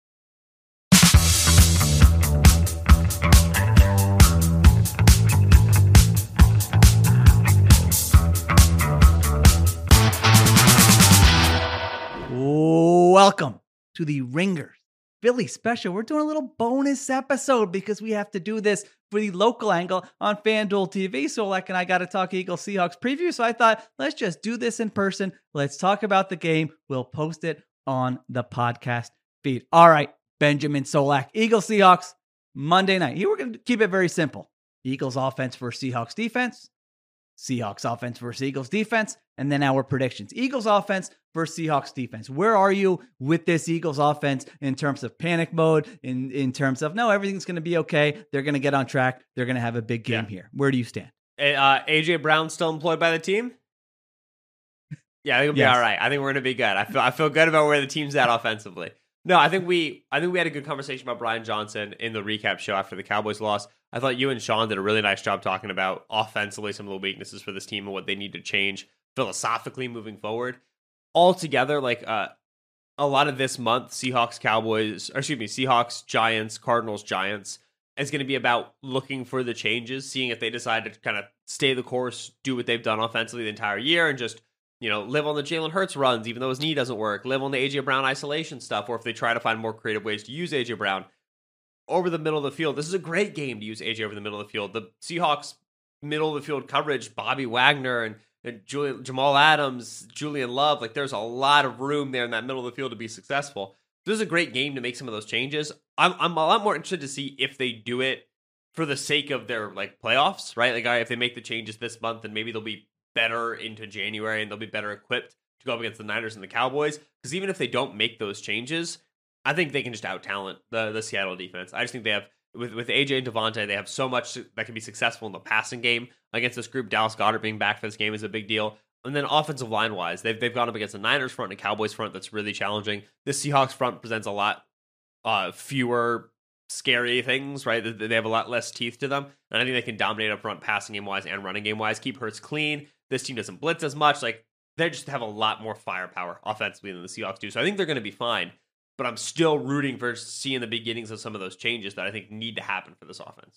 Welcome to the Ringers Philly special. We're doing a little bonus episode because we have to do this for the Local Angle on FanDuel T V. So like, and I got to talk Eagles Seahawks preview. So I thought, let's just do this in person. Let's talk about the game. We'll post it on the podcast feed. All right, Benjamin Solak, Eagles Seahawks Monday night. Here we're going to keep it very simple. Eagles offense versus Seahawks defense. Seahawks offense versus Eagles defense, and then our predictions. Eagles offense versus Seahawks defense. Where are you with this Eagles offense in terms of panic mode, in, in terms of, no, everything's going to be okay. They're going to get on track. They're going to have a big game yeah. here. Where do you stand? Uh, A J Brown still employed by the team? Yeah, I think we'll be yes. all right. I think we're going to be good. I feel I feel good about where the team's at offensively. No, I think we I think we had a good conversation about Brian Johnson in the recap show after the Cowboys loss. I thought you and Sean did a really nice job talking about offensively some of the weaknesses for this team and what they need to change philosophically moving forward. Altogether, like uh, a lot of this month, Seahawks, Cowboys, or excuse me, Seahawks, Giants, Cardinals, Giants, is going to be about looking for the changes, seeing if they decide to kind of stay the course, do what they've done offensively the entire year, and just, you know, live on the Jalen Hurts runs, even though his knee doesn't work, live on the A J Brown isolation stuff, or if they try to find more creative ways to use A J Brown over the middle of the field. This is a great game to use A J over the middle of the field. The Seahawks middle of the field coverage, Bobby Wagner and, and Julian, Jamal Adams, Julian Love, like there's a lot of room there in that middle of the field to be successful. This is a great game to make some of those changes. I'm I'm a lot more interested to see if they do it for the sake of their like playoffs, right? Like if they make the changes this month, then maybe they'll be better into January and they'll be better equipped to go up against the Niners and the Cowboys. Because even if they don't make those changes, I think they can just out-talent the, the Seattle defense. I just think they have, with, with A J and Devontae, they have so much that can be successful in the passing game against this group. Dallas Goedert being back for this game is a big deal. And then offensive line-wise, they've, they've gone up against the Niners front and a Cowboys front that's really challenging. The Seahawks front presents a lot uh, fewer scary things, right? They, they have a lot less teeth to them. And I think they can dominate up front passing game-wise and running game-wise, keep Hurts clean. This team doesn't blitz as much. Like, they just have a lot more firepower offensively than the Seahawks do. So I think they're going to be fine. But I'm still rooting for seeing the beginnings of some of those changes that I think need to happen for this offense.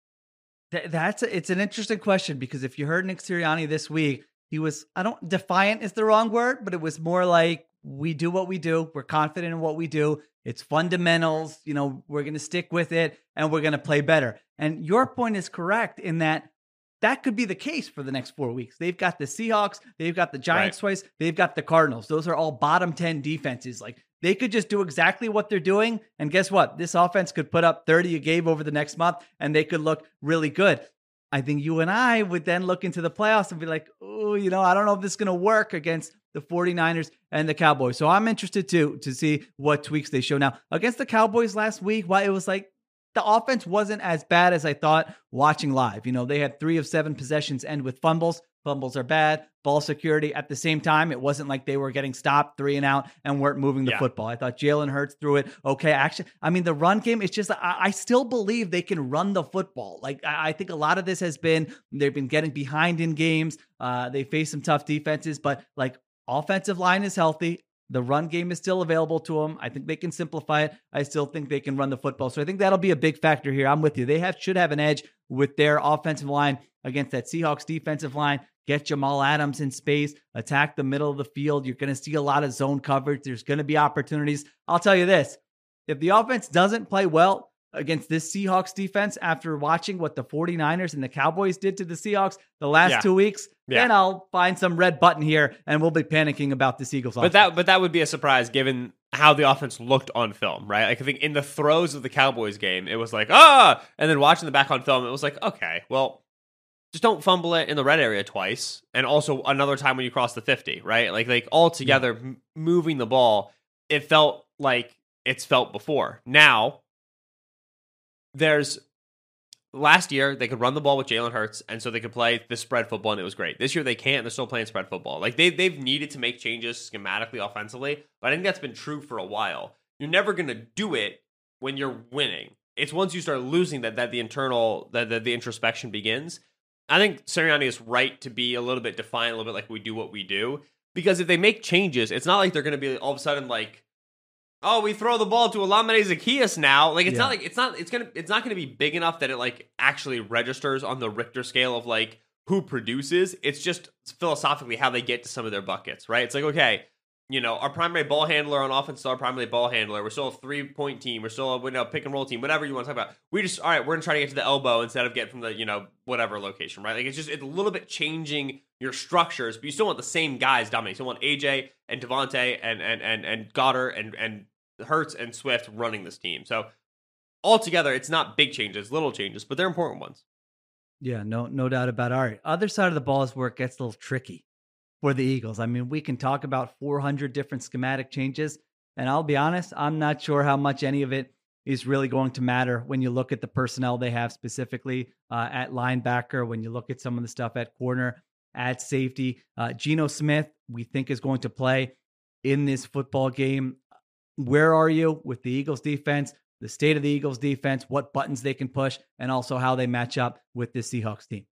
That's a, it's an interesting question, because if you heard Nick Sirianni this week, he was, I don't, defiant is the wrong word, but it was more like, we do what we do. We're confident in what we do. It's fundamentals. You know, we're going to stick with it and we're going to play better. And your point is correct in that that could be the case for the next four weeks. They've got the Seahawks. They've got the Giants right. twice. They've got the Cardinals. Those are all bottom ten defenses. Like, they could just do exactly what they're doing. And guess what? This offense could put up thirty a game over the next month and they could look really good. I think you and I would then look into the playoffs and be like, oh, you know, I don't know if this is going to work against the 49ers and the Cowboys. So I'm interested too, to see what tweaks they show. Now, against the Cowboys last week, why it was like, the offense wasn't as bad as I thought watching live. You know, they had three of seven possessions end with fumbles. Fumbles are bad. Ball security at the same time. It wasn't like they were getting stopped three and out and weren't moving the yeah. football. I thought Jalen Hurts threw it okay. Actually, I mean, the run game, it's just, I, I still believe they can run the football. Like, I, I think a lot of this has been, they've been getting behind in games. Uh, they face some tough defenses, but like, offensive line is healthy. The run game is still available to them. I think they can simplify it. I still think they can run the football. So I think that'll be a big factor here. I'm with you. They have should have an edge with their offensive line against that Seahawks defensive line. Get Jamal Adams in space, attack the middle of the field. You're going to see a lot of zone coverage. There's going to be opportunities. I'll tell you this. If the offense doesn't play well against this Seahawks defense after watching what the 49ers and the Cowboys did to the Seahawks the last yeah. two weeks, yeah. then I'll find some red button here and we'll be panicking about the Eagles. But that, but that would be a surprise given how the offense looked on film, right? Like I think in the throes of the Cowboys game, it was like, ah, and then watching the back on film, it was like, okay, well, just don't fumble it in the red area twice. And also another time when you cross the fifty, right? Like, like all together yeah. m- moving the ball, it felt like it's felt before. Now, there's last year they could run the ball with Jalen Hurts, and so they could play the spread football, and it was great. This year they can't. They're still playing spread football. Like they they've needed to make changes schematically, offensively, but I think that's been true for a while. You're never going to do it when you're winning. It's once you start losing that that the internal that the, the introspection begins. I think Sirianni is right to be a little bit defiant, a little bit like we do what we do, because if they make changes, it's not like they're going to be all of a sudden like, oh, we throw the ball to Olamide Zaccheaus now. Like it's yeah. not like it's not it's gonna it's not gonna be big enough that it like actually registers on the Richter scale of like who produces. It's just philosophically how they get to some of their buckets, right? It's like, okay, you know, our primary ball handler on offense is our primary ball handler. We're still a three point team. We're still a you know, pick and roll team. Whatever you want to talk about. We just all right. We're gonna try to get to the elbow instead of get from the you know whatever location, right? Like it's just it's a little bit changing your structures, but you still want the same guys dominating. You still want A J and Devontae and and and and Goddard and and Hurts and Swift running this team. So altogether, it's not big changes, little changes, but they're important ones. Yeah, no, no doubt about it. All right, other side of the ball is where it gets a little tricky for the Eagles. I mean, we can talk about four hundred different schematic changes, and I'll be honest, I'm not sure how much any of it is really going to matter when you look at the personnel they have specifically uh, at linebacker, when you look at some of the stuff at corner, at safety. Uh, Geno Smith, we think, is going to play in this football game. Where are you with the Eagles defense, the state of the Eagles defense, what buttons they can push, and also how they match up with this Seahawks team?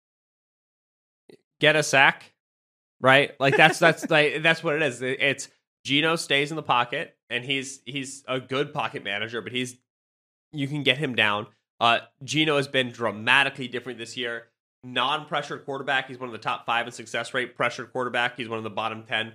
Get a sack, right? Like that's that's like that's what it is. It's Geno stays in the pocket, and he's he's a good pocket manager, but he's you can get him down. Uh, Geno has been dramatically different this year. Non-pressured quarterback, he's one of the top five in success rate. Pressured quarterback, he's one of the bottom ten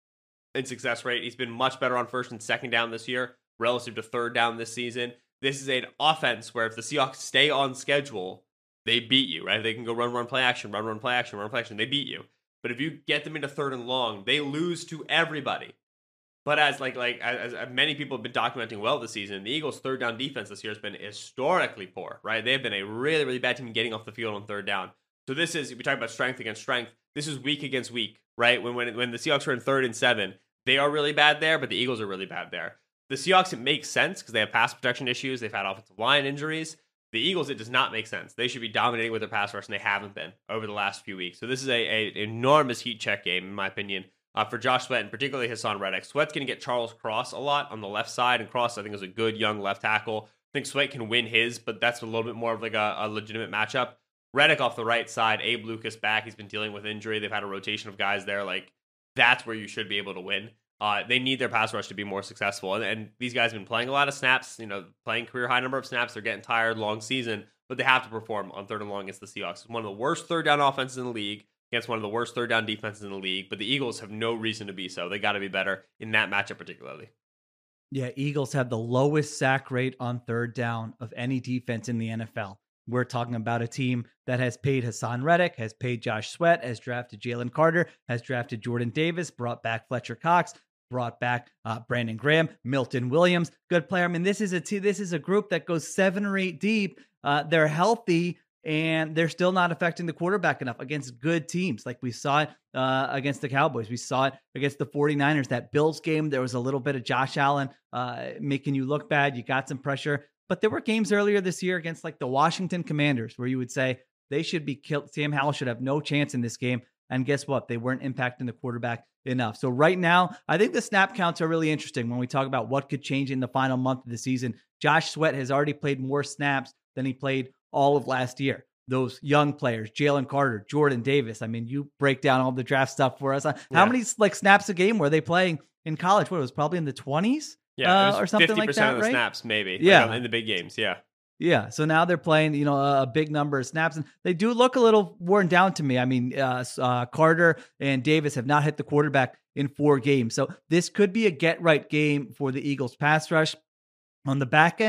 in success rate. He's been much better on first and second down this year relative to third down this season. This is an offense where if the Seahawks stay on schedule, they beat you, right? They can go run, run, play action, run, run, play action, run, play action. They beat you. But if you get them into third and long, they lose to everybody. But as like like as, as many people have been documenting well this season, the Eagles' third down defense this year has been historically poor, right? They've been a really, really bad team getting off the field on third down. So this is, we talk about strength against strength. This is week against week, right? When when when the Seahawks are in third and seven, they are really bad there, but the Eagles are really bad there. The Seahawks, it makes sense because they have pass protection issues. They've had offensive line injuries. The Eagles, it does not make sense. They should be dominating with their pass rush, and they haven't been over the last few weeks. So this is a, a enormous heat check game, in my opinion, uh, for Josh Sweat and particularly Hassan Reddick. Sweat's going to get Charles Cross a lot on the left side, and Cross, I think, is a good young left tackle. I think Sweat can win his, but that's a little bit more of like a, a legitimate matchup. Reddick off the right side, Abe Lucas back. He's been dealing with injury. They've had a rotation of guys there. Like, that's where you should be able to win. Uh, they need their pass rush to be more successful. And, and these guys have been playing a lot of snaps, you know, playing career high number of snaps. They're getting tired, long season, but they have to perform on third and long against the Seahawks. It's one of the worst third down offenses in the league against one of the worst third down defenses in the league. But the Eagles have no reason to be so. They got to be better in that matchup particularly. Yeah, Eagles have the lowest sack rate on third down of any defense in the N F L. We're talking about a team that has paid Hassan Reddick, has paid Josh Sweat, has drafted Jalen Carter, has drafted Jordan Davis, brought back Fletcher Cox, brought back uh, Brandon Graham, Milton Williams, good player. I mean, this is a t- this is a group that goes seven or eight deep. Uh, they're healthy, and they're still not affecting the quarterback enough against good teams. Like we saw it uh, against the Cowboys. We saw it against the 49ers. That Bills game, there was a little bit of Josh Allen uh, making you look bad. You got some pressure. But there were games earlier this year against like the Washington Commanders where you would say they should be killed. Sam Howell should have no chance in this game. And guess what? They weren't impacting the quarterback enough. So right now, I think the snap counts are really interesting when we talk about what could change in the final month of the season. Josh Sweat has already played more snaps than he played all of last year. Those young players, Jalen Carter, Jordan Davis. I mean, you break down all the draft stuff for us. How yeah. many like snaps a game were they playing in college? What, it was probably in the twenties? Yeah, uh, or something like that, fifty percent of the right? snaps, maybe. Yeah. Like in the big games, yeah. Yeah, so now they're playing, you know, a big number of snaps, and they do look a little worn down to me. I mean, uh, uh, Carter and Davis have not hit the quarterback in four games. So this could be a get-right game for the Eagles pass rush. On the back end,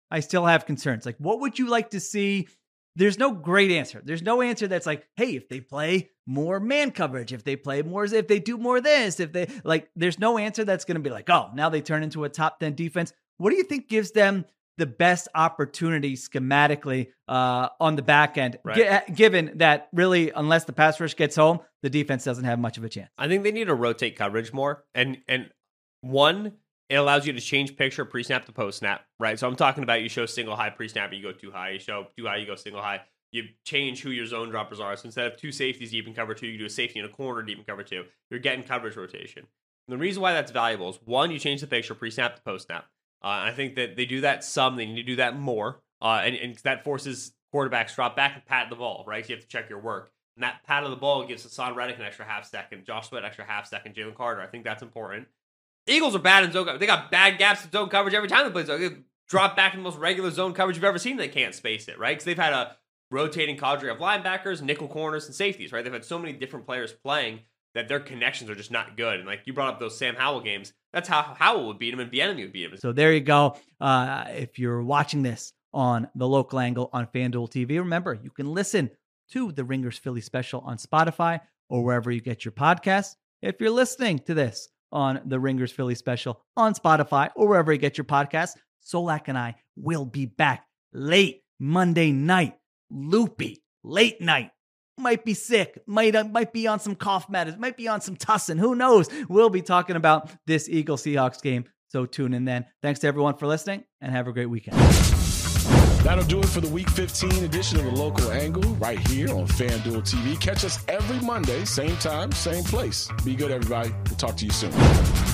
I still have concerns. Like, what would you like to see? There's no great answer. There's no answer that's like, hey, if they play more man coverage, if they play more, if they do more this, if they like, there's no answer that's going to be like, oh, now they turn into a top ten defense. What do you think gives them the best opportunity schematically uh, on the back end, right. G- given that really, unless the pass rush gets home, the defense doesn't have much of a chance? I think they need to rotate coverage more. And, and one, it allows you to change picture pre-snap to post-snap, right? So I'm talking about you show single high pre-snap, you go too high. You show too high, you go single high. You change who your zone droppers are. So instead of two safeties deep in cover two, you do a safety in a corner deep in cover two. You're getting coverage rotation. And the reason why that's valuable is, one, you change the picture pre-snap to post-snap. Uh, and I think that they do that some. They need to do that more. Uh, and, and that forces quarterbacks drop back and pat the ball, right? So you have to check your work. And that pat of the ball gives Hassan Reddick an extra half second, Josh Sweat an extra half second, Jalen Carter. I think that's important. Eagles are bad in zone coverage. They got bad gaps in zone coverage every time they play zone. They drop back in the most regular zone coverage you've ever seen. They can't space it, right? Because they've had a rotating cadre of linebackers, nickel corners, and safeties, right? They've had so many different players playing that their connections are just not good. And like you brought up those Sam Howell games, that's how Howell would beat him and Bieniemy would beat him. So there you go. Uh, if you're watching this on the local angle on FanDuel T V, remember, you can listen to the Ringers Philly special on Spotify or wherever you get your podcasts. If you're listening to this on the Ringers Philly special on Spotify or wherever you get your podcasts, Solak and I will be back late Monday night. Loopy, late night. Might be sick, might uh, might be on some cough medicine, might be on some tussin. Who knows? We'll be talking about this Eagles Seahawks game. So tune in then. Thanks to everyone for listening and have a great weekend. That'll do it for the Week fifteen edition of The Local Angle right here on FanDuel T V. Catch us every Monday, same time, same place. Be good, everybody. We'll talk to you soon.